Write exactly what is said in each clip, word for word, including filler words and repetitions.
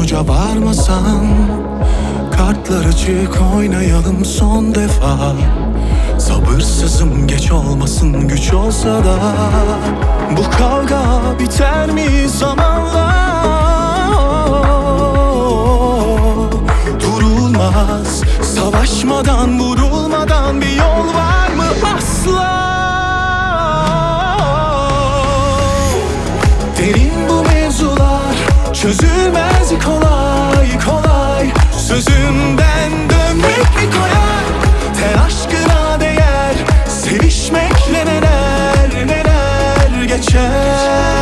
sonuca varmasan, kartlar açık oynayalım son defa. Sabırsızım, geç olmasın, güç olsa da. Bu kavga biter mi zamanla? Durulmaz, savaşmadan, vurulmadan bir yol var mı asla? Derin bu mevzular, çözülmez kolay kolay. Sözümden dönmek mi koyar? Ter aşkına değer, sevişmekle neler neler geçer.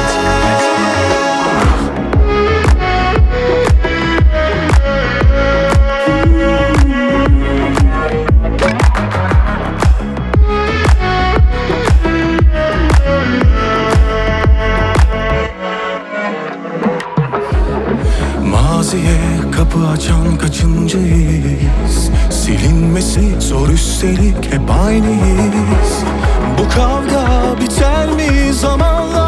Maziye kapı açan kaçıncıyız? Silinmesi zor, üstelik hep aynıyız. Bu kavga biter mi zamanla?